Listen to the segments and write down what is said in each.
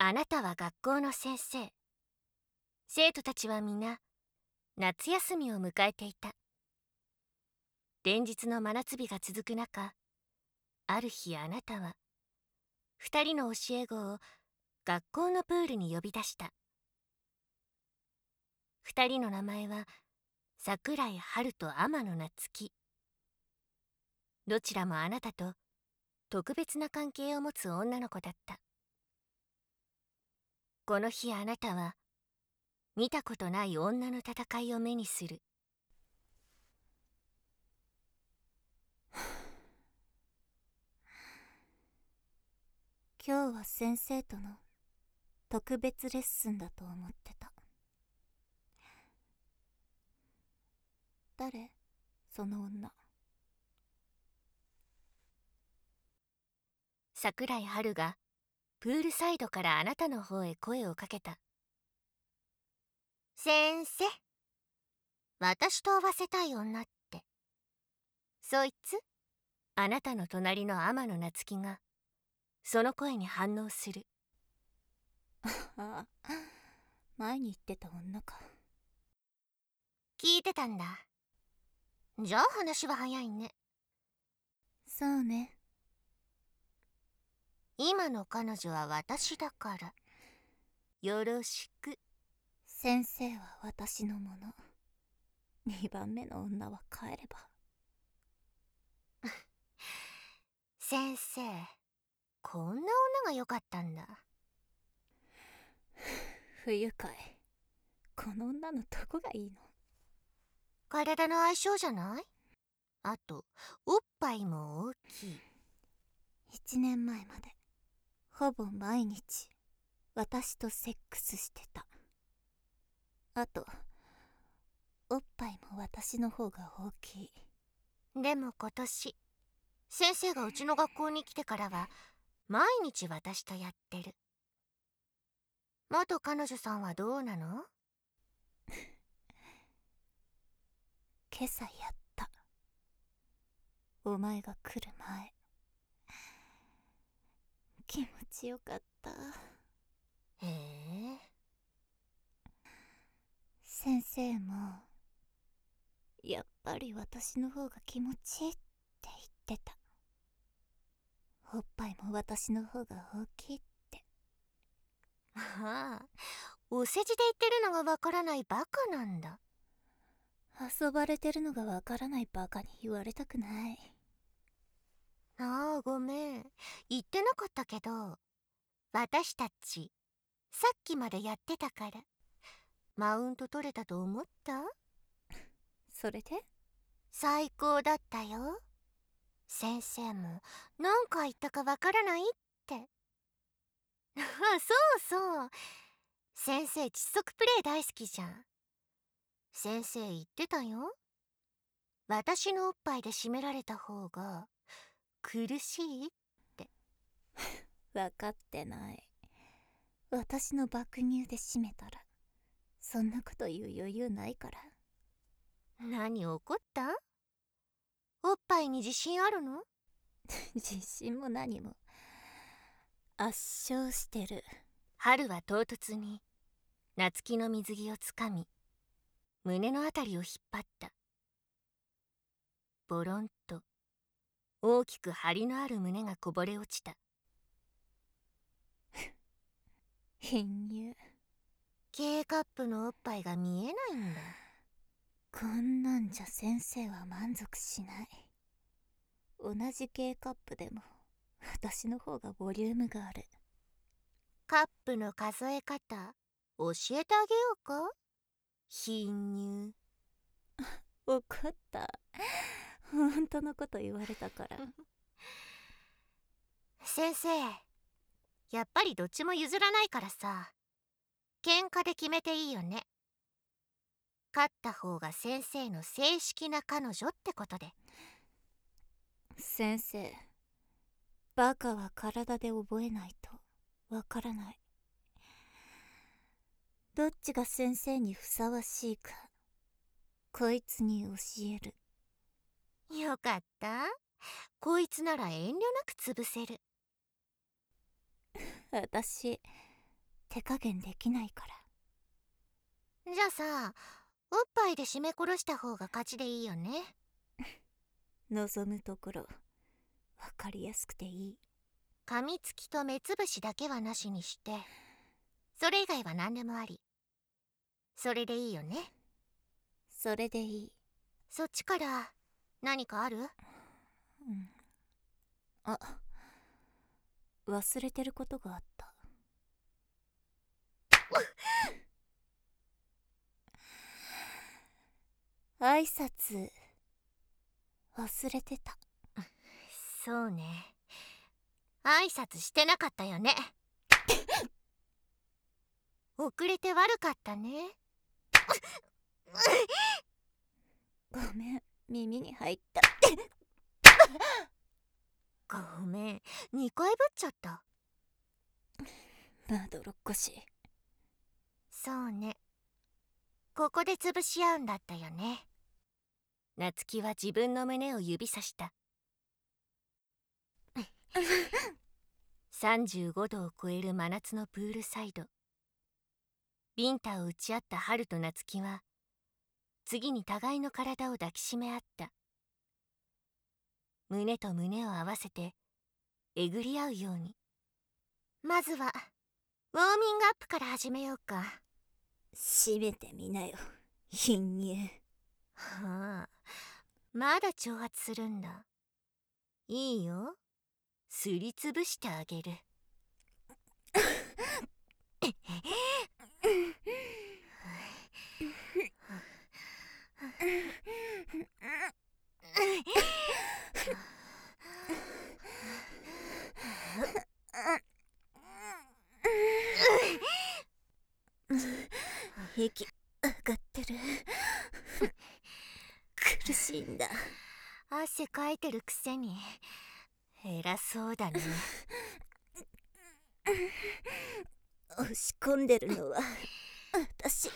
あなたは学校の先生。生徒たちは皆夏休みを迎えていた。連日の真夏日が続く中、ある日あなたは2人の教え子を学校のプールに呼び出した。2人の名前は桜井春と天野夏樹。どちらもあなたと特別な関係を持つ女の子だった。この日あなたは見たことない女の戦いを目にする。 今日は先生との特別レッスンだと思ってた。誰？その女。 桜井春がプールサイドからあなたの方へ声をかけた。先生、私と会わせたい女って、そいつ？あなたの隣の天野夏樹がその声に反応する。 ああ、前に言ってた女か。 聞いてたんだ。じゃあ話は早いね。 そうね。 今の彼女は私だから、よろしく。 先生は私のもの。2番目の女は帰れば。 先生、こんな女が良かったんだ。 不愉快。この女のどこがいいの？ 体の相性じゃない？あと、おっぱいも大きい。 1年前までほぼ毎日私とセックスしてた。あとおっぱいも私の方が大きい。 でも今年先生がうちの学校に来てからは毎日私とやってる。元彼女さんはどうなの？ 今朝やった。お前が来る前。気持ちよかった。 へえ。 先生もやっぱり私の方が気持ちいいって言ってた。おっぱいも私の方が大きいって。 ああ、お世辞で言ってるのがわからないバカなんだ。 遊ばれてるのがわからないバカに言われたくない。 ああ、ごめん。言ってなかったけど、私たちさっきまでやってたからマウント取れたと思った？ それで？ 最高だったよ。先生も何回言ったかわからないって。あ、そうそう。先生窒息プレイ大好きじゃん。先生言ってたよ。私のおっぱいで締められた方が苦しいって。 分かってない。私の爆乳で締めたらそんなこと言う余裕ないから。 何怒った？おっぱいに自信あるの？ 自信も何も圧勝してる。 春は唐突に夏希の水着をつかみ胸のあたりを引っ張った。ボロンと大きく張りのある胸がこぼれ落ちた。 貧乳。 K カップのおっぱいが見えないんだ。 こんなんじゃ先生は満足しない。同じ K カップでも私の方がボリュームがある。 カップの数え方教えてあげようか？貧乳。 怒った。本当のこと言われたから。 先生、やっぱりどっちも譲らないからさ、喧嘩で決めていいよね。勝った方が先生の正式な彼女ってことで。 先生、バカは体で覚えないとわからない。どっちが先生にふさわしいかこいつに教える。 よかった。こいつなら遠慮なく潰せる。 私手加減できないから。 じゃあさ、おっぱいで締め殺した方が勝ちでいいよね。 望むところわかりやすくていい。 噛みつきと目つぶしだけはなしにして、それ以外は何でもあり。それでいいよね。 それでいい。 そっちから何かある？ あ、忘れてることがあった。挨拶忘れてた。 そうね。挨拶してなかったよね。遅れて悪かったね。 ごめん、耳に入った。 ごめん、2回ぶっちゃった。 まどろっこしい。 そうね。ここで潰し合うんだったよね。夏希は自分の胸を指さした。35度を超える真夏のプールサイド。ビンタを打ち合った春と夏希は次に互いの体を抱きしめ合った。胸と胸を合わせてえぐり合うように。まずはウォーミングアップから始めようか。 閉めてみなよ、貧乳。 はあ、まだ挑発するんだ。いいよ、すりつぶしてあげる。 息上がってる。苦しいんだ。 汗かいてるくせに偉そうだね。 押し込んでるのは私。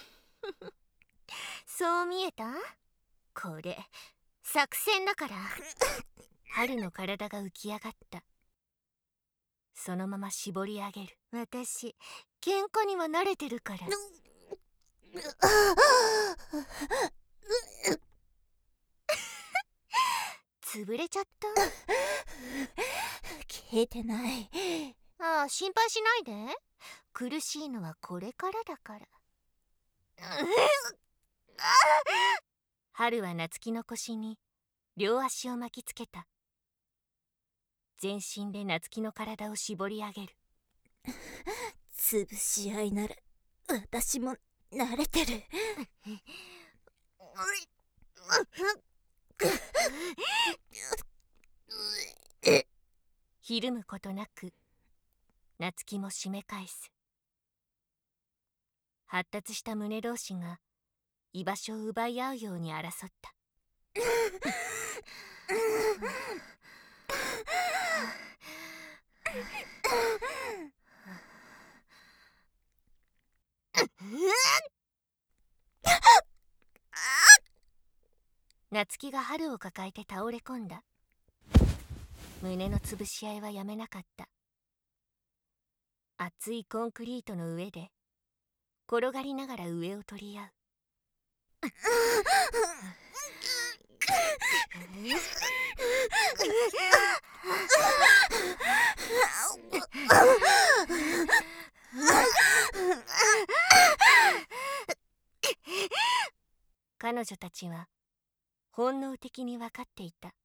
そう見えた？これ作戦だから。春の体が浮き上がった。そのまま絞り上げる。私喧嘩には慣れてるから。潰れちゃった。 聞いてない。 ああ、心配しないで。苦しいのはこれからだから。春は夏希の腰に両足を巻きつけた。全身で夏希の体を絞り上げる。 潰し合いなら私も慣れてる。 ひるむことなく夏希も締め返す。発達した胸同士が居場所を奪い合うように争った。夏希が春を抱えて倒れ込んだ。胸の潰し合いはやめなかった。熱いコンクリートの上で転がりながら上を取り合う。彼女たちは本能的に分かっていた。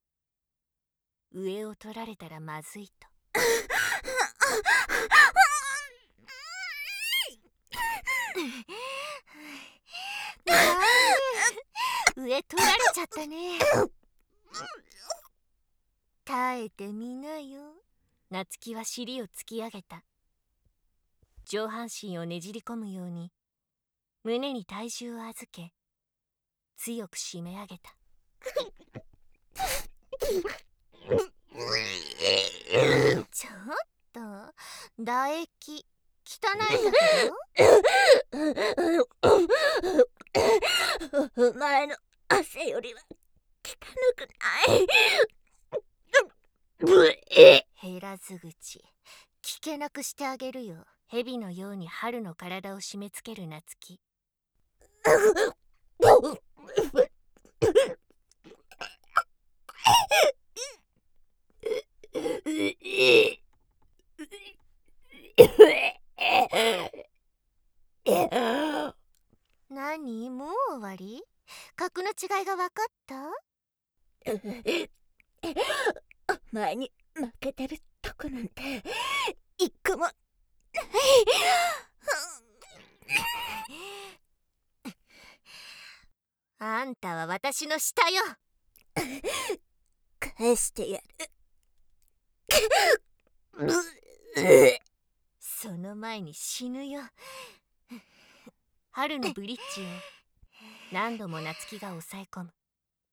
上を取られたらまずいと。上取られちゃったね。耐えてみなよ。夏希は尻を突き上げた。上半身をねじり込むように胸に体重を預け強く締め上げた。ちょっと唾液汚いんだけど。お前の汗よりは汚くない。 減らず口聞けなくしてあげるよ。 蛇のように春の体を締め付ける夏希。何、もう終わり？格の違いが分かった？ お前に負けてるとこなんて一個もない。 あんたは私の下よ。 返してやる。 その前に死ぬよ。春のブリッジを何度も夏希が抑え込む。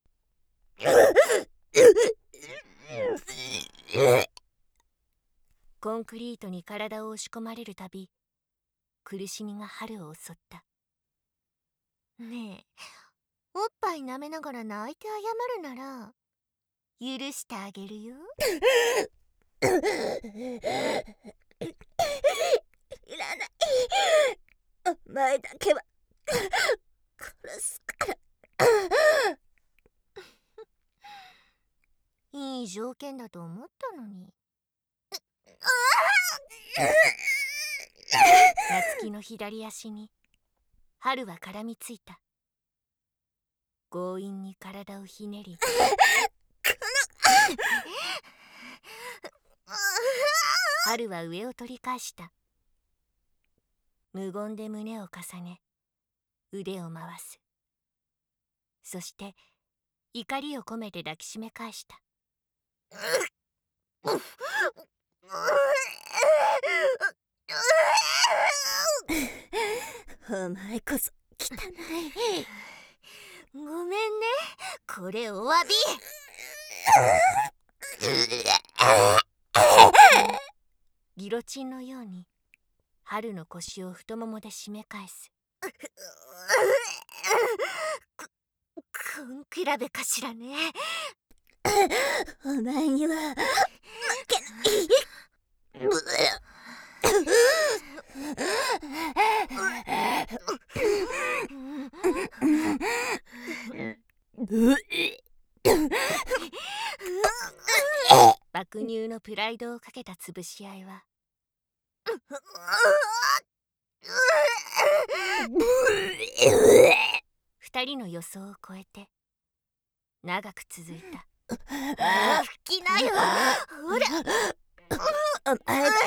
コンクリートに体を押し込まれるたび、苦しみが春を襲った。ねえ、おっぱい舐めながら泣いて謝るなら許してあげるよ。 いらない。お前だけは殺すから。 いい条件だと思ったのに。夏希の左足に春は絡みついた。強引に体をひねり春は上を取り返した。無言で胸を重ね腕を回す。そして怒りを込めて抱きしめ返した。 お前こそ汚い。 ごめんね、これお詫び。ギロチンのように春の腰を太ももで締め返す。こん比べかしらね。 お前には負けない。 爆乳のプライドをかけた潰し合いは二人の予想を超えて長く続いた。吹きなよ、ほら。 お前だ。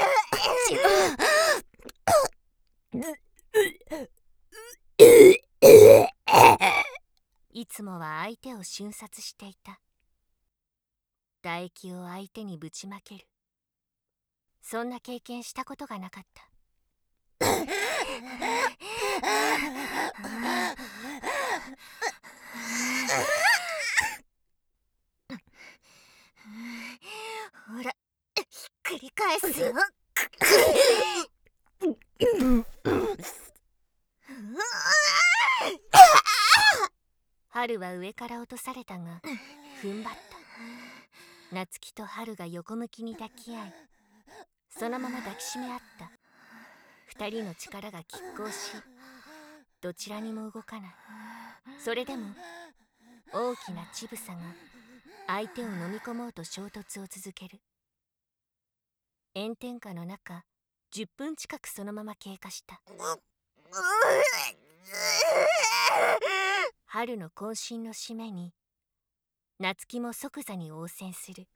いつもは相手を瞬殺していた。唾液を相手にぶちまける。そんな経験したことがなかった。ほら、ひっくり返すよ。春は上から落とされたが踏ん張った。夏希と春が横向きに抱き合い、そのまま抱きしめ合った。二人の力が拮抗し、どちらにも動かない。それでも大きな乳房が相手を飲み込もうと衝突を続ける。炎天下の中、10分近くそのまま経過した。春の渾身の締めに夏希も即座に応戦する。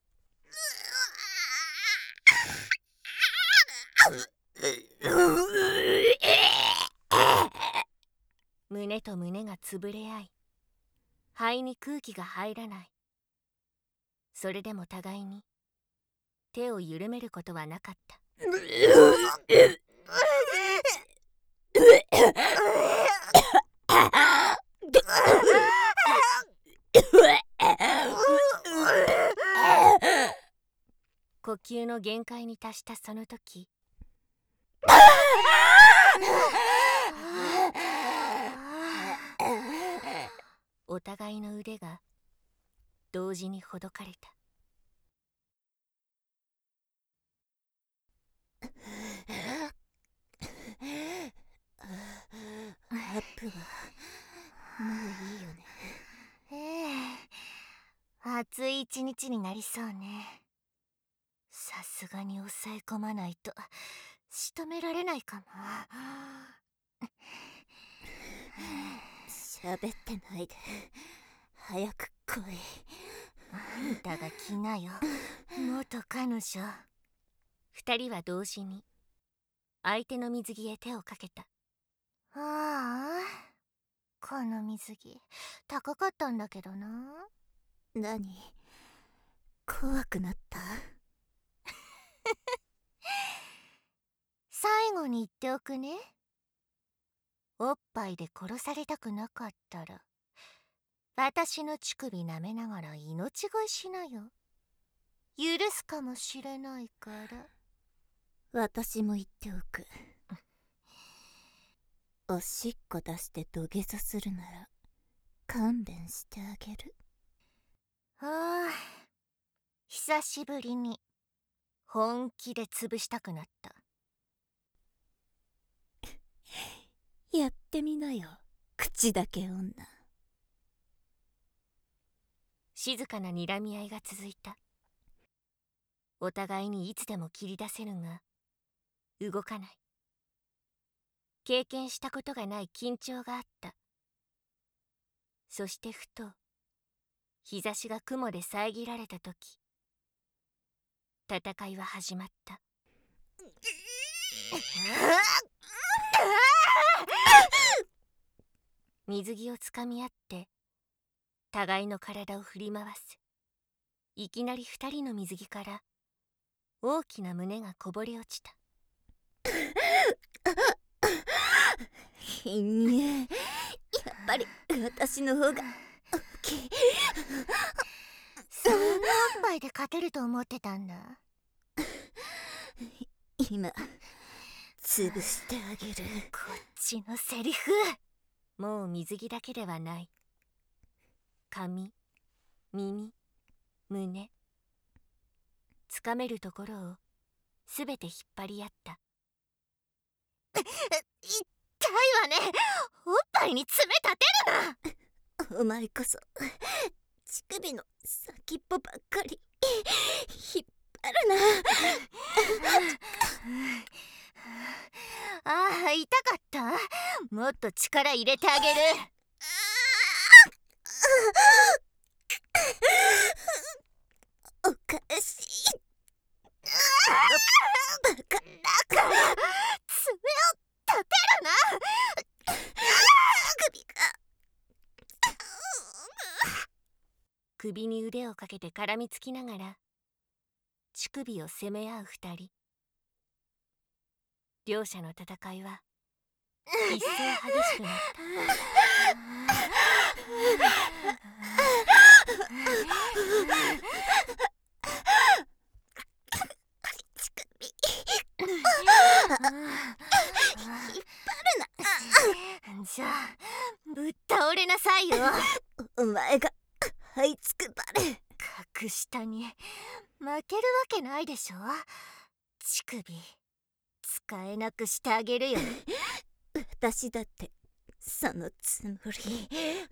胸と胸が潰れ合い、肺に空気が入らない。それでも互いに手を緩めることはなかった。呼吸の限界に達したその時、お互いの腕が同時にほどかれた。 はもういいよね。 暑い一日になりそうね。さすがに抑え込まないと仕留められないかも。 喋ってないで早く来い。 あんたが来なよ、元彼女。二人は同時に相手の水着へ手をかけた。ああ、この水着高かったんだけどな。 何？怖くなった？ 最後に言っておくね。おっぱいで殺されたくなかったら私の乳首舐めながら命乞いしなよ。許すかもしれないから。 私も言っておく。おしっこ出して土下座するなら勘弁してあげる。 ああ、久しぶりに本気で潰したくなった。 やってみなよ、口だけ女。 静かな睨み合いが続いた。お互いにいつでも切り出せるが動かない。経験したことがない緊張があった。そしてふと日差しが雲で遮られた時、戦いは始まった。水着をつかみ合って互いの体を振り回す。いきなり二人の水着から大きな胸がこぼれ落ちた。 ひんげ、やっぱり私の方が大きい。 そんなおっぱいで勝てると思ってたんだ。 今潰してあげる。 こっちのセリフ。もう水着だけではない。髪、耳、胸、つかめるところをすべて引っ張り合った。痛いわね。おっぱいに爪立てるな。 お前こそ乳首の先っぽばっかり引っ張るな。 ああ、痛かった。もっと力入れてあげる。 おかしい。バカ。 だから爪を立てるな。首に腕をかけて絡みつきながら乳首を攻め合う二人。両者の戦いは一層激しくなった。じゃあぶっ倒れなさいよ。 お前が這いつくばれ。 格下に負けるわけないでしょ。乳首使えなくしてあげるよ。 私だってそのつもり。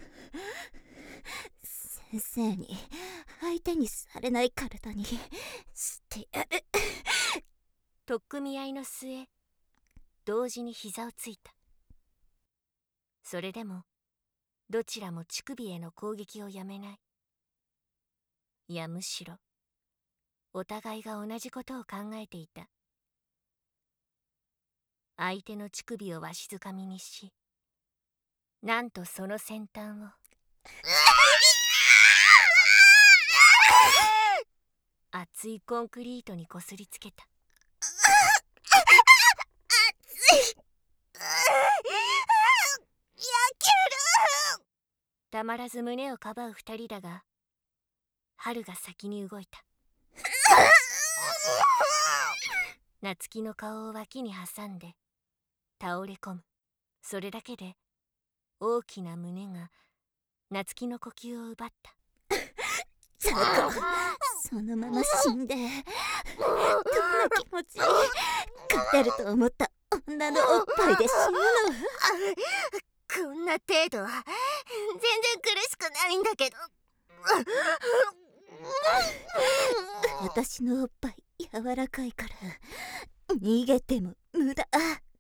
先生に相手にされない体にしてやる。 取っ組み合いの末、同時に膝をついた。それでもどちらも乳首への攻撃をやめない。いやむしろお互いが同じことを考えていた。相手の乳首をわしづかみにし、なんとその先端を熱いコンクリートにこすりつけた。 熱い。焼ける。 たまらず胸をかばう二人だが、春が先に動いた。夏希の顔を脇に挟んで倒れ込む。それだけで大きな胸が夏希の呼吸を奪った。 そのまま死んで、どんな気持ち？勝てると思った女のおっぱいで死ぬの？ くこんな程度全然苦しくないんだけど。 私のおっぱい柔らかいから逃げても無駄。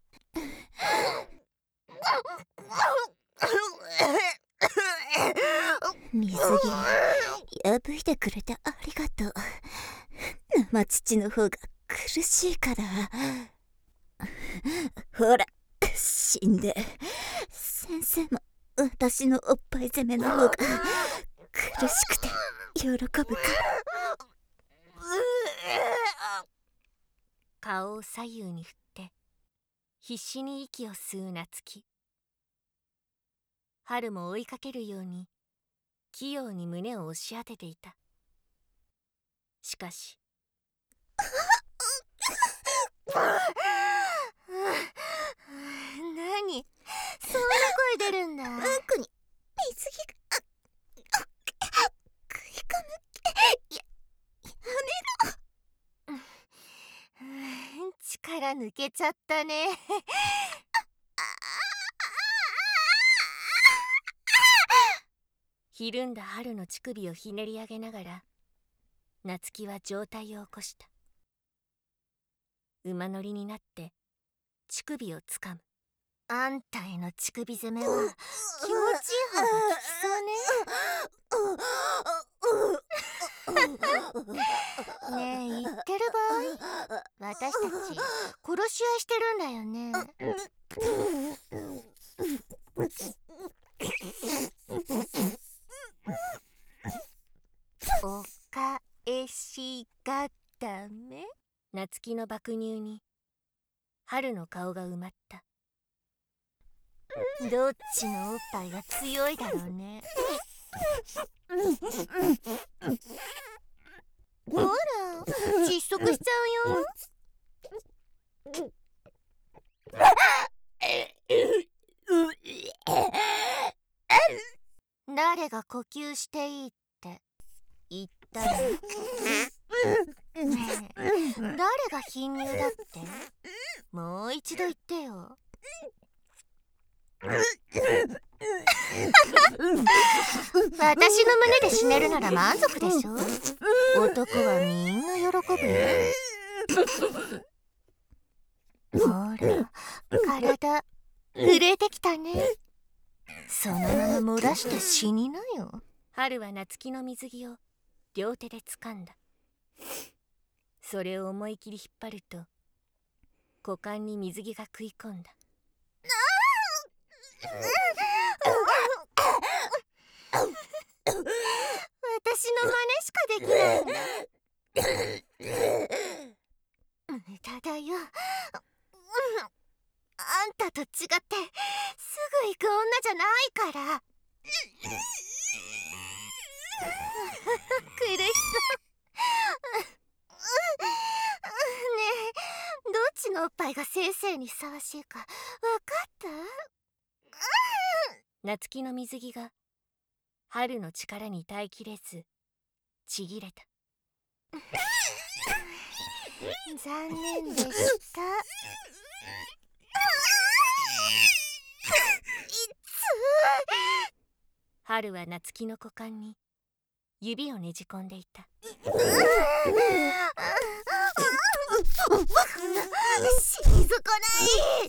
水着破いてくれてありがとう。生乳の方が苦しいから。ほら死んで。先生も私のおっぱい攻めの方が苦しくて喜ぶから。 顔を左右に振って必死に息を吸う夏希。春も追いかけるように器用に胸を押し当てていた。しかし何そんな声出るんだ。 うんこに水着が食い込む。やめろ。 力抜けちゃったね。ひるんだ春の乳首をひねり上げながら夏希は上体を起こした。馬乗りになって乳首をつかむ。あんたへの乳首攻めは気持ちいい方が効きそうね。ねえ言ってる場合、私たち殺し合いしてるんだよね。お返しがダメ？夏希の爆乳に春の顔が埋まった。どっちのおっぱいが強いだろうね。ほら窒息しちゃうよ。誰が呼吸していいって言ったの？ねえ、誰が貧乳だって？もう一度言ってよ。私の胸で死ねるなら満足でしょ。男はみんな喜ぶよ。ほら体震えてきたね。そのまま漏らして死になよ。春は夏希の水着を両手で掴んだ。それを思い切り引っ張ると股間に水着が食い込んだ。私の真似しかできないんだ。無駄だよ。あんたと違ってすぐ行く女じゃないから。苦しそう。ねえ、どっちのおっぱいが先生にふさわしいか分かった？夏希の水着が春の力に耐えきれずちぎれた。残念でした。春は夏希の股間に指をねじ込んでいた。しずこない。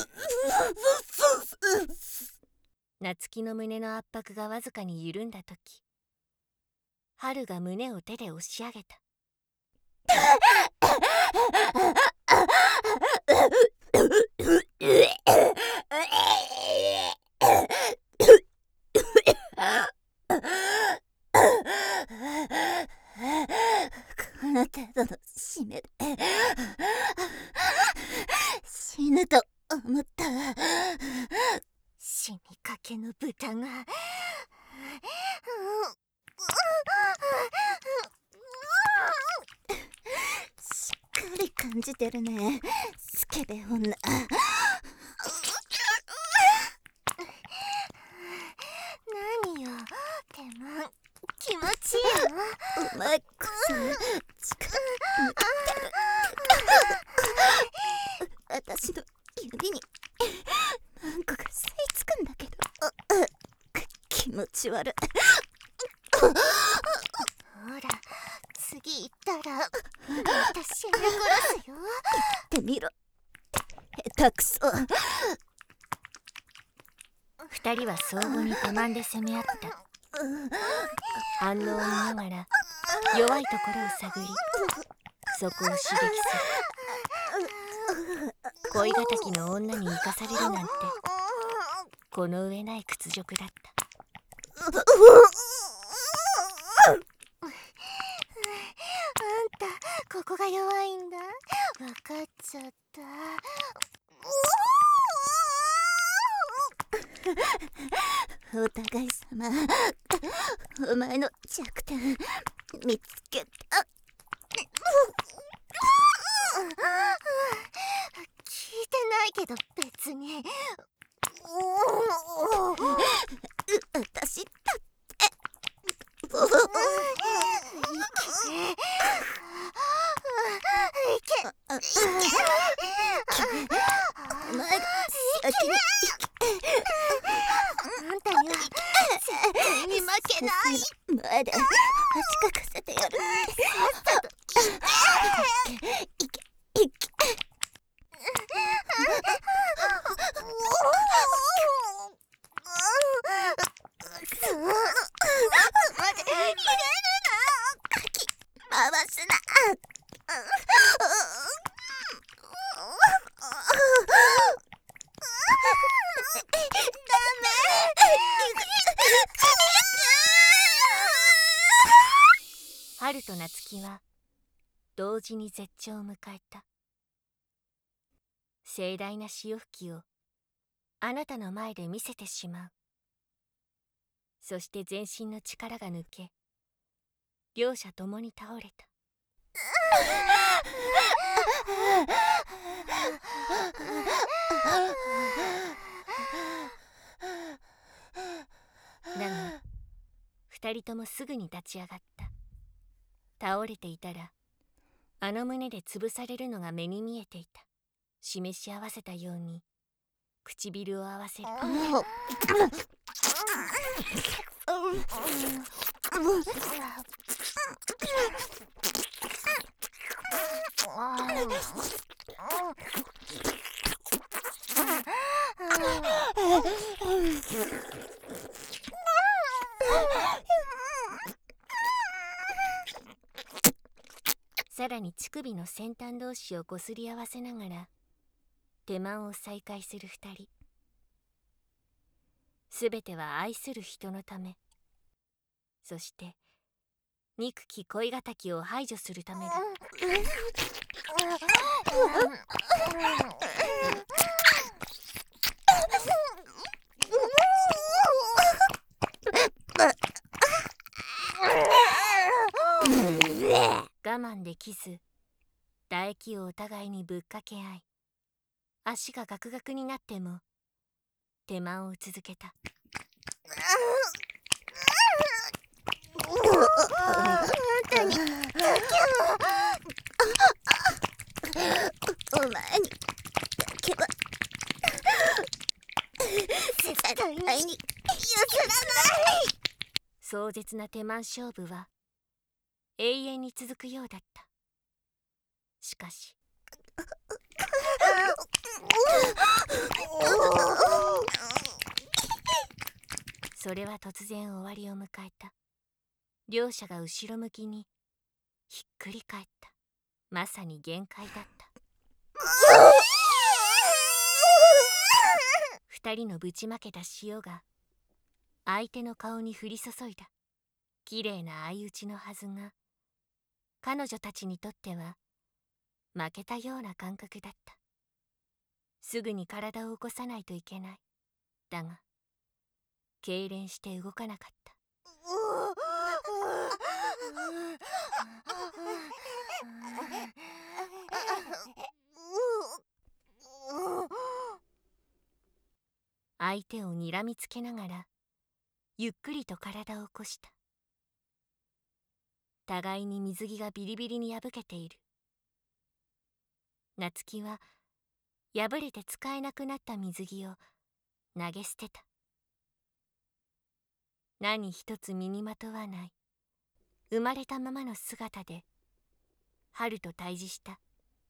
夏希の胸の圧迫がわずかに緩んだとき、春が胸を手で押し上げた。 この程度の締めで死ぬと思った。 死にかけの豚がしっかり感じてるね、スケベ女。 何よ、手間気持ちいいの？ お前こそ力抜けてる。私の指にマンコが吸い付くんだけど。 ち悪い。 ほら、次行ったら私を殺すよ。 ってみろ、下手くそ。 二人は相互に手満で攻め合った。反応を見ながら弱いところを探り、そこを刺激する。恋敵の女に生かされるなんてこの上ない屈辱だった。あんたここが弱いんだ。分かっちゃった。 お互い様、お前の弱点見つけた。 聞いてないけど別に。 私だってお前が先にあんたには絶対に負けない。 前で足かかせてやる。いけ。回すな。 春と夏希は同時に絶頂を迎えた。盛大な潮吹きをあなたの前で見せてしまう。そして全身の力が抜け、両者ともに倒れた。だが二人ともすぐに立ち上がった。倒れていたらあの胸で潰されるのが目に見えていた。示し合わせたように唇を合わせる。さらに乳首の先端同士をこすり合わせながら手満を再開する二人。すべては愛する人のため、そして憎き恋敵を排除するためだ。我慢できず唾液をお互いにぶっかけ合い、足がガクガクになっても手満を続けた。 お前にだけは絶対に譲らない。 壮絶な手満勝負は永遠に続くようだった。しかしそれは突然終わりを迎えた。両者が後ろ向きにひっくり返った。まさに限界だった。二人のぶちまけた潮が相手の顔に降り注いだ。綺麗な相打ちのはずが、彼女たちにとっては負けたような感覚だった。すぐに体を起こさないといけない。だが痙攣して動かなかった。相手をにらみつけながらゆっくりと体を起こした。互いに水着がビリビリに破けている。夏希は破れて使えなくなった水着を投げ捨てた。 何一つ身にまとわない生まれたままの姿で春と対峙した。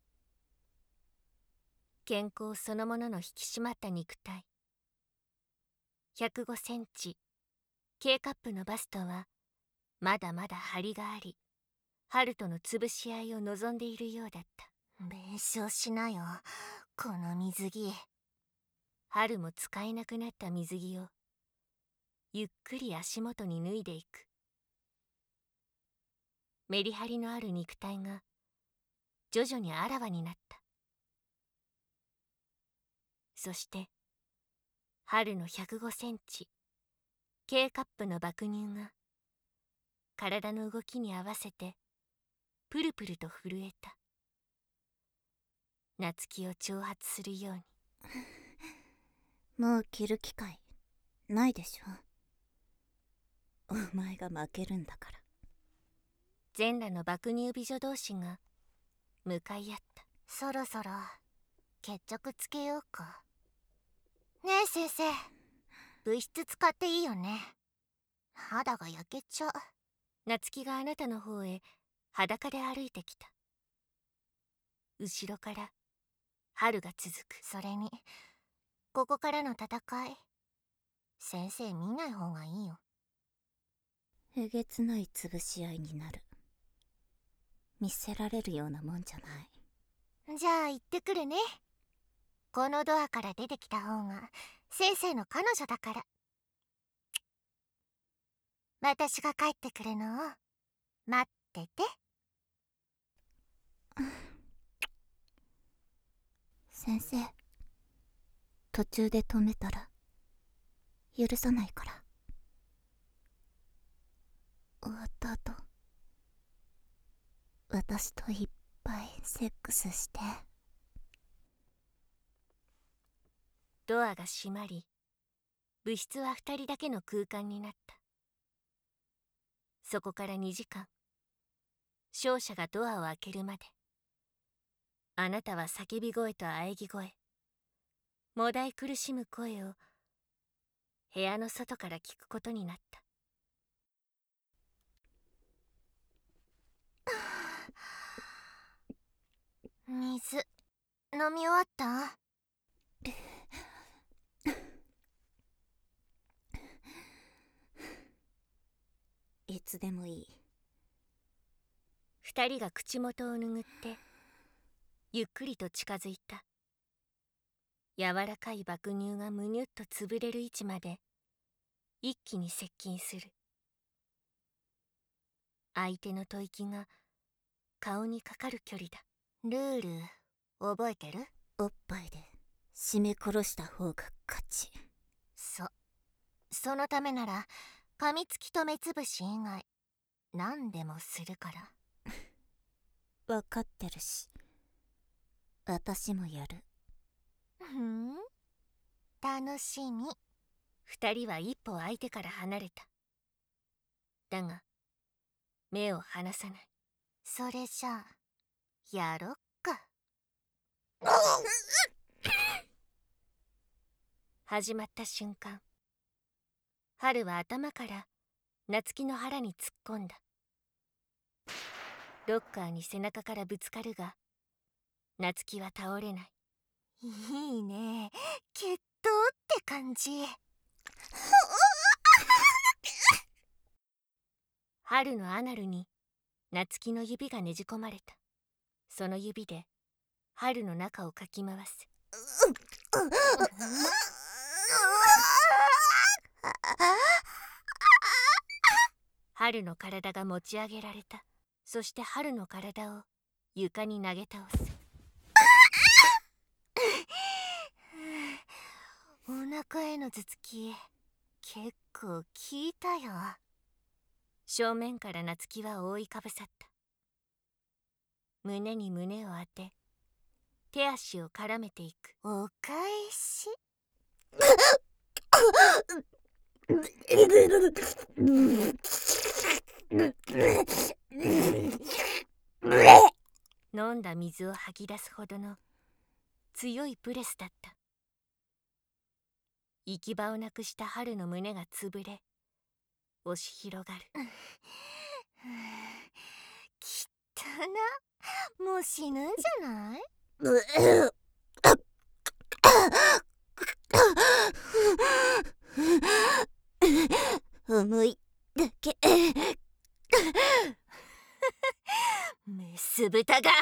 健康そのものの引き締まった肉体、105センチ K カップのバストはまだまだ張りがあり、春との潰し合いを望んでいるようだった。 弁償しなよ、この水着。 春も使えなくなった水着をゆっくり足元に脱いでいく。メリハリのある肉体が徐々にあらわになった。そして春の105センチ K カップの爆乳が体の動きに合わせてプルプルと震えた。夏希を挑発するように。 もう着る機会ないでしょ。お前が負けるんだから。 全裸の爆乳美女同士が向かい合った。 そろそろ決着つけようか。ねえ先生、物質使っていいよね。肌が焼けちゃう。 夏希があなたの方へ裸で歩いてきた。後ろから春が続く。 それにここからの戦い、先生見ない方がいいよ。えげつない潰し合いになる。見せられるようなもんじゃない。じゃあ行ってくるね。このドアから出てきた方が先生の彼女だから。私が帰ってくるのを待ってて。先生、途中で止めたら許さないから。終わった後、私といっぱいセックスして。 ドアが閉まり、部室は2人だけの空間になった。そこから2時間、勝者がドアを開けるまで、あなたは叫び声と喘ぎ声、もだい苦しむ声を部屋の外から聞くことになった。 水飲み終わった？いつでもいい。 2人が口元を拭ってゆっくりと近づいた。柔らかい爆乳がむにゅっと潰れる位置まで一気に接近する。相手の吐息が顔にかかる距離だ。 ルール覚えてる？おっぱいで絞め殺した方が勝ち。そのためなら噛みつきと目つぶし以外何でもするから。分かってるし、私もやる。楽しみ。 2人は一歩相手から離れた。だが目を離さない。 それじゃあやろっか。 始まった瞬間、春は頭から夏希の腹に突っ込んだ。ロッカーに背中からぶつかるが、夏希は倒れない。 いいね、決闘って感じ。 春のアナルに夏希の指がねじ込まれた。その指で春の中をかき回す。春の体が持ち上げられた。そして春の体を床に投げ倒す。 お腹への頭突き結構効いたよ。 正面から夏希は覆いかぶさった。胸に胸を当て、手足を絡めていく。 お返し。 飲んだ水を吐き出すほどの強いプレスだった。行き場をなくした春の胸が潰れ、 押し広がる。 きったな、もう死ぬんじゃない？思いだけメス豚が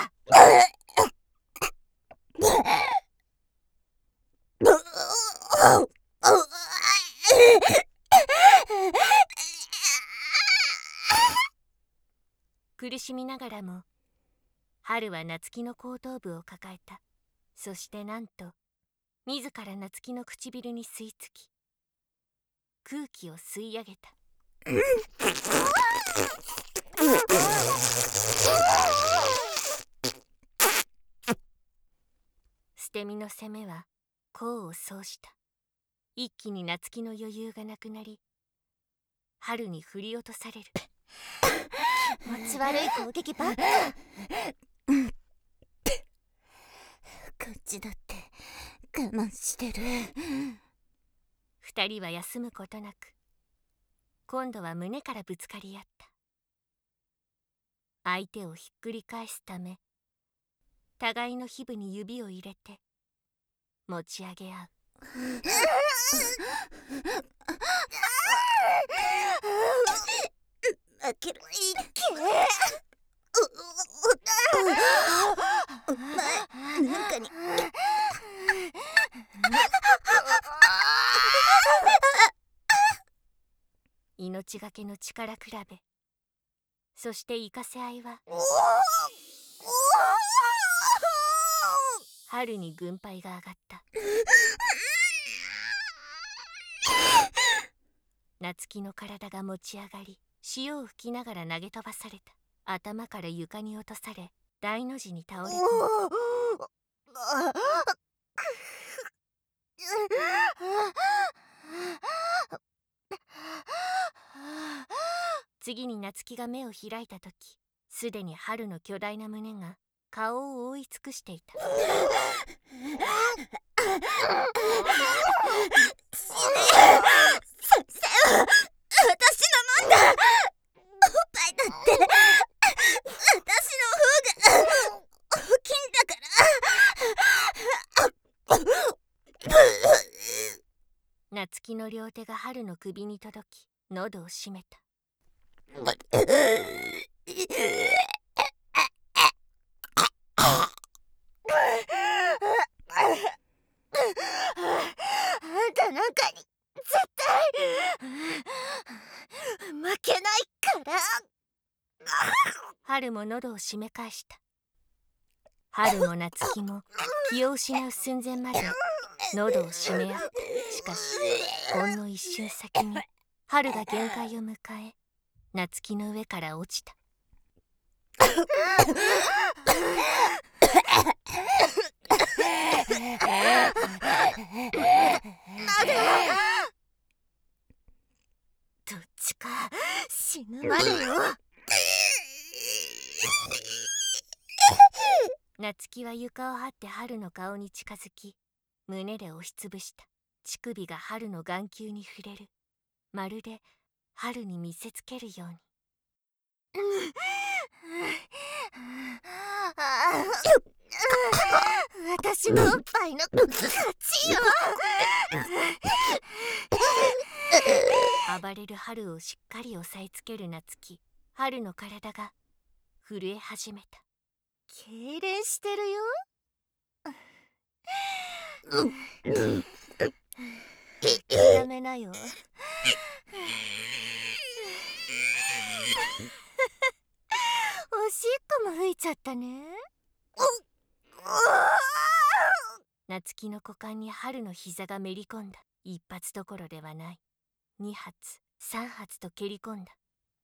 苦しみながらも春は夏希の後頭部を抱えた。そしてなんと自ら夏希の唇に吸い付き空気を吸い上げた。捨て身の攻めは功を奏した。一気に夏希の余裕がなくなり春に振り落とされる。 気持ち悪い攻撃ばっか。こっちだって我慢してる。 二人は休むことなく今度は胸からぶつかり合った。相手をひっくり返すため互いの皮膚に指を入れて持ち上げ合う。 負ける。いっけお前なんかに命がけの力比べ、そして生かせ合いは春に軍配が上がった。夏希の体が持ち上がり潮を吹きながら投げ飛ばされた。頭から床に落とされ大の字に倒れ込む。次に夏希が目を開いた時、すでに春の巨大な胸が顔を覆い尽くしていた。 先生は私のもんだ。おっぱいだって私の方が大きいんだから。 夏希の両手が春の首に届き喉を締めた。 あんたなんかに絶対負けないから。 春も喉を締め返した。春も夏希も気を失う寸前まで喉を締め合った。しかしほんの一瞬先に春が限界を迎え夏希の上から落ちた。 どっちか死ぬまでよ。 夏希は床を這って春の顔に近づき胸で押しつぶした。乳首が春の眼球に触れる。まるで春に見せつけるように。 私のおっぱいの勝ちよ。 暴れる春をしっかり押さえつける夏希。春の体が震え始めた。 痙攣してるよ。やめなよ。おしっこも吹いちゃったね。 夏希の股間に春の膝がめり込んだ。一発どころではない。2発3発と蹴り込んだ。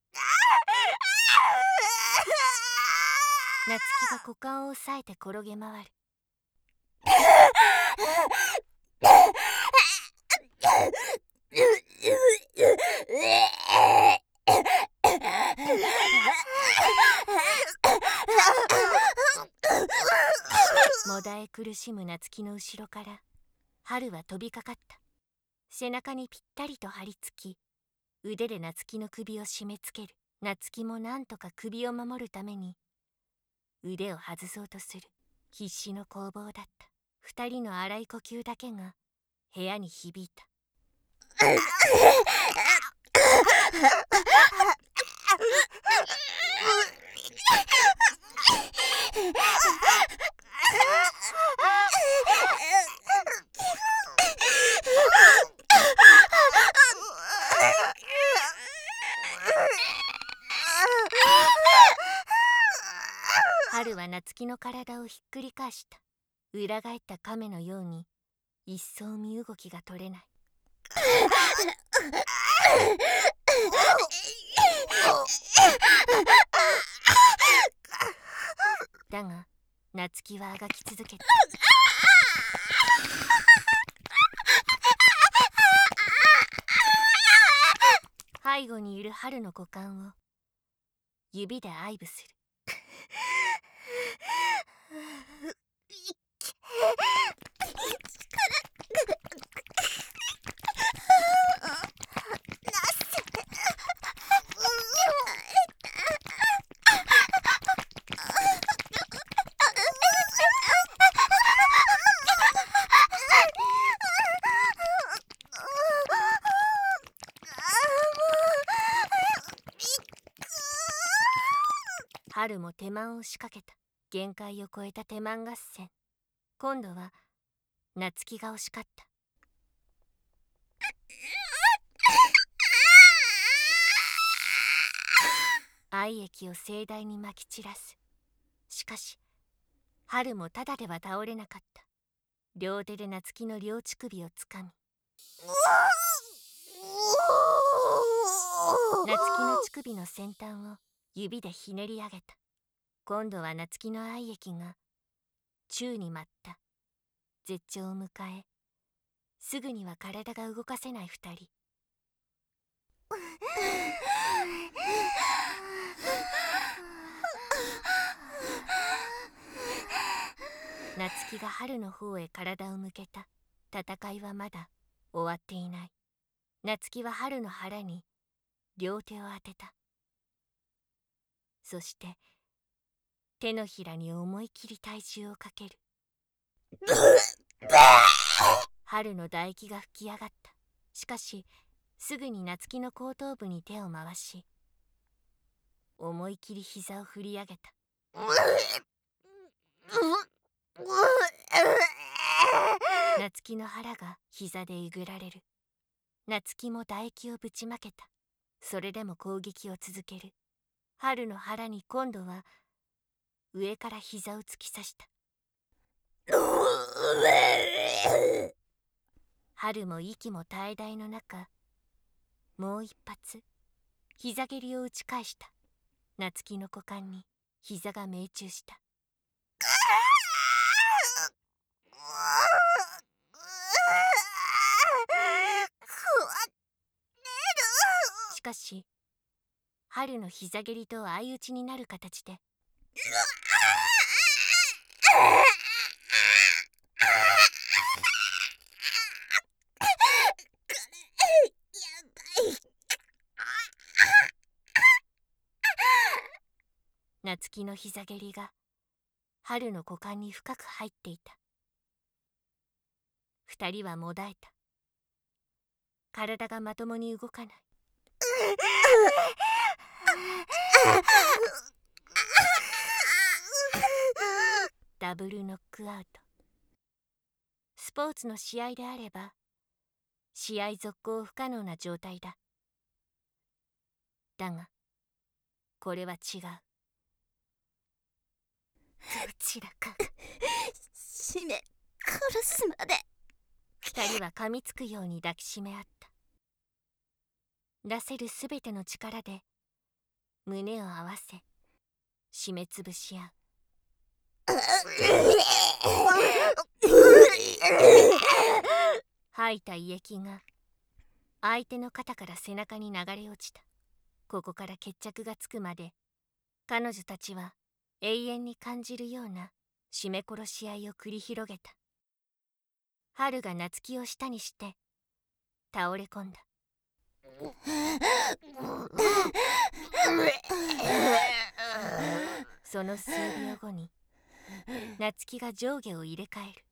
夏希が股間を押さえて転げ回る。もだえ苦しむ夏希の後ろから春は飛びかかった。背中にぴったりと張り付き腕で夏希の首を締め付ける。夏希もなんとか首を守るために腕を外そうとする。必死の攻防だった。二人の荒い呼吸だけが部屋に響いた。春は夏希の体をひっくり返した。裏返った亀のように一層身動きが取れない。だが夏希はあがき続けた。背後にいる春の股間を指で愛撫する。春も手満を仕掛けた。限界を超えた手満合戦。今度は夏希が惜しかった。愛液を盛大にまき散らす。しかし春もただでは倒れなかった。両手で夏希の両乳首をつかみ、夏希の乳首の先端を指でひねり上げた。今度は夏希の愛液が宙に舞った。絶頂を迎え、すぐには体が動かせない二人。夏希が春の方へ体を向けた。戦いはまだ終わっていない。夏希は春の腹に両手を当てた。そして手のひらに思い切り体重をかける。春の唾液が吹き上がった。しかしすぐに夏希の後頭部に手を回し、思い切り膝を振り上げた。夏希の腹が膝でえぐられる。夏希も唾液をぶちまけた。それでも攻撃を続ける。春の腹に今度は上から膝を突き刺した。春も息も絶え絶えの中、もう一発膝蹴りを打ち返した。夏希の股間に膝が命中した。しかし春の膝蹴りと相打ちになる形で、夏希の膝蹴りが春の股間に深く入っていた。二人はもだえた。体がまともに動かない。ダブルノックアウト。スポーツの試合であれば試合続行不可能な状態だ。だがこれは違う。どちらかが締め殺すまで。 二人は噛みつくように抱きしめ合った。出せるすべての力で胸を合わせ締めつぶし合う。吐いた胃液が相手の肩から背中に流れ落ちた。ここから決着がつくまで彼女たちは永遠に感じるような締め殺し合いを繰り広げた。春が夏希を下にして倒れ込んだ。 その数秒後に夏希が上下を入れ替える。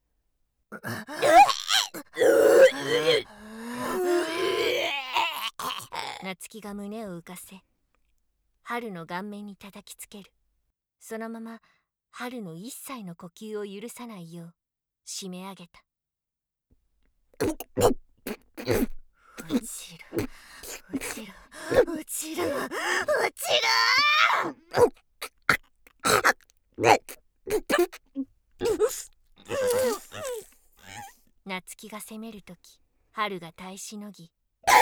夏希が胸を浮かせ春の顔面に叩きつける。そのまま春の一切の呼吸を許さないよう締め上げた。落ちる落ちる落ちる落ちる。夏希が攻めるとき、春が耐えしのぎ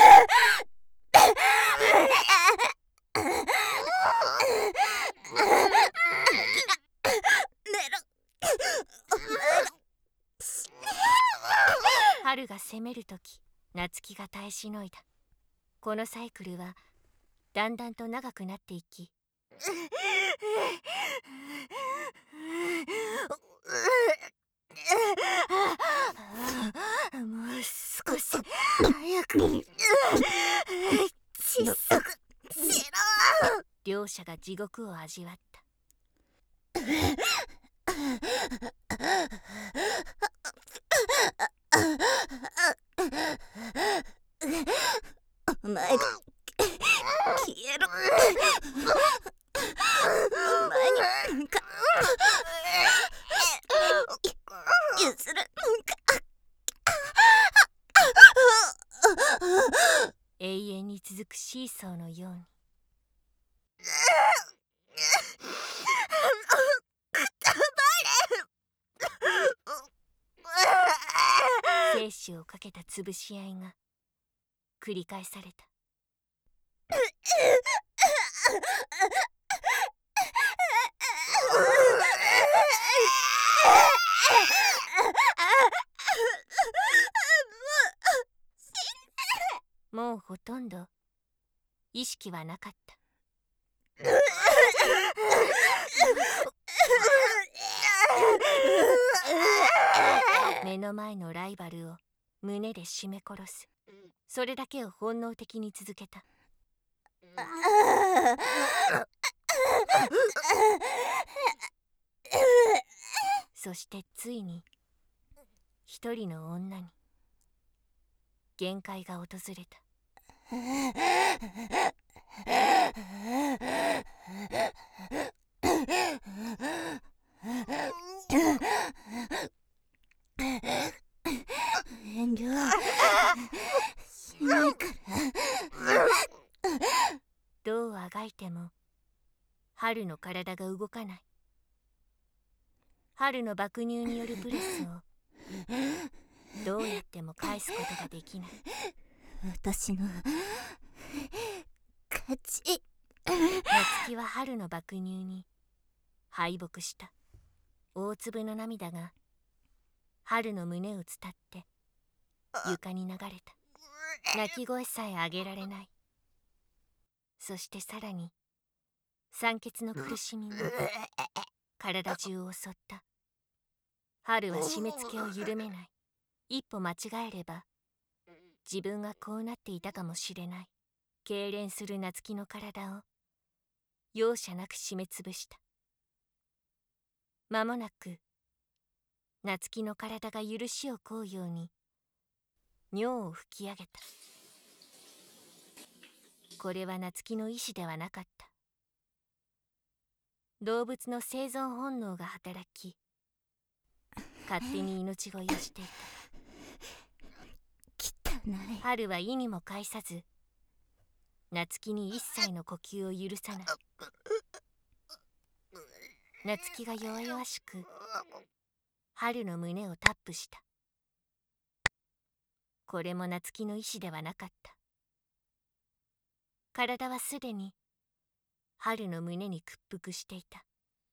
春が攻めるとき、夏希が耐えしのいだ。このサイクルはだんだんと長くなっていき、もう少し早く窒息しろ。両者が地獄を味わった。 お前が消えろ。お前になんか譲るなんか。 永遠に続くシーソーのように。生死をかけた潰し合いが繰り返された。もうほとんど意識はなかった。目の前のライバルを胸で絞め殺す、それだけを本能的に続けた。そしてついに一人の女に限界が訪れた。 遠慮しないから。 どうあがいても春の体が動かない。春の爆乳によるプレスをどうやっても返すことができない。 私の勝ち。 夏希は春の爆乳に敗北した。大粒の涙が春の胸を伝って床に流れた。泣き声さえ上げられない。そしてさらに酸欠の苦しみが体中を襲った。春は締め付けを緩めない。一歩間違えれば自分がこうなっていたかもしれない。痙攣する夏希の体を容赦なく締めつぶした。間もなく夏希の体が許しを請うように尿を吹き上げた。これは夏希の意志ではなかった。動物の生存本能が働き、勝手に命乞いをしていた。 汚い。 春は意にも介さず夏希に一切の呼吸を許さない。夏希が弱々しく春の胸をタップした。これも夏希の意志ではなかった。体はすでに春の胸に屈服していた。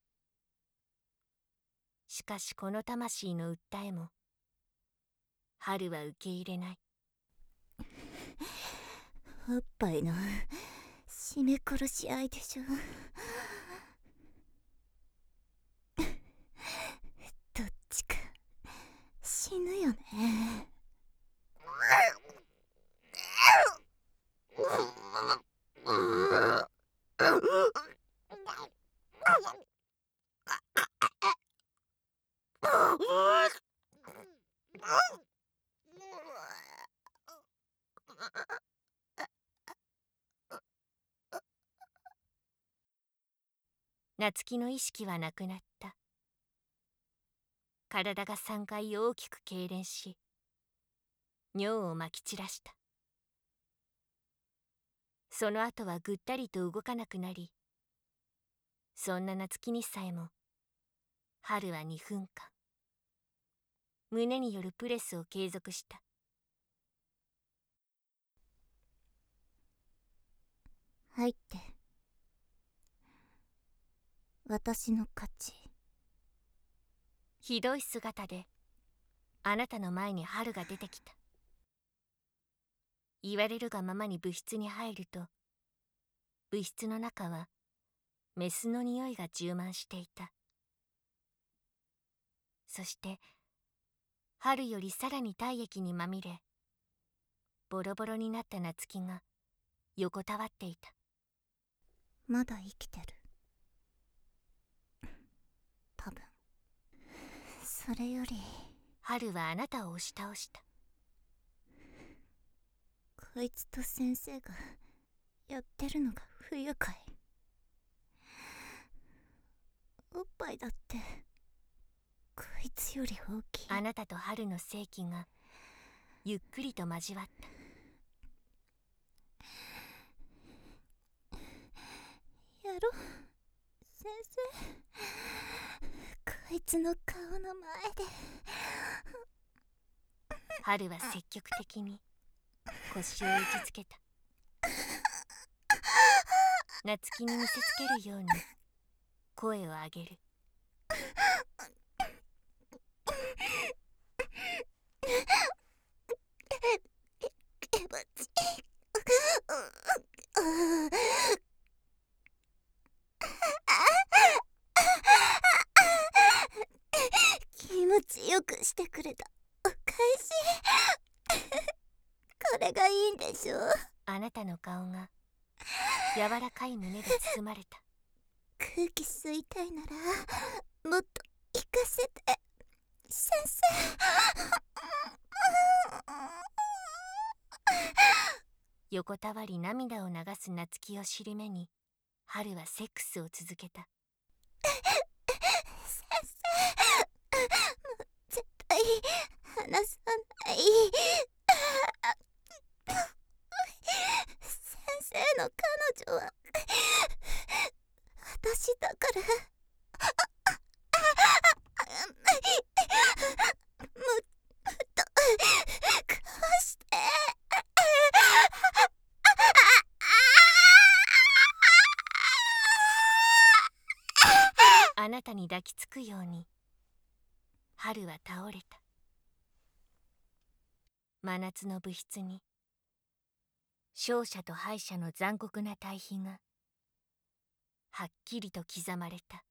しかしこの魂の訴えも春は受け入れない。 おっぱいの締め殺し合いでしょ。どっちか死ぬよね。 夏希の意識はなくなった。体が3回大きく痙攣し、尿をまき散らした。その後はぐったりと動かなくなり、そんな夏希にさえも春は2分間胸によるプレスを継続した。 入って。私の勝ち。 ひどい姿であなたの前に春が出てきた。言われるがままに部室に入ると、部室の中はメスの匂いが充満していた。そして春よりさらに体液にまみれ、ボロボロになった夏希が横たわっていた。 まだ生きてる。多分。それより春はあなたを押し倒した。 こいつと先生がやってるのが不愉快。おっぱいだってこいつより大きい。 あなたと春の性器がゆっくりと交わった。 やろ、先生。こいつの顔の前で。 春は積極的に腰を打ちつけた。夏希に見せつけるように声を上げる。 気持ちいい。気持ちよくしてくれたお返し。これがいいんでしょ。 あなたの顔が柔らかい胸で包まれた。 空気吸いたいならもっと行かせて先生。 横たわり涙を流す夏希を尻目に、春はセックスを続けた。 先生、もう絶対離さない。先生の彼女は私だから。もっとこうして。 あなたに抱きつくように春は倒れた。真夏の部室に勝者と敗者の残酷な対比がはっきりと刻まれた。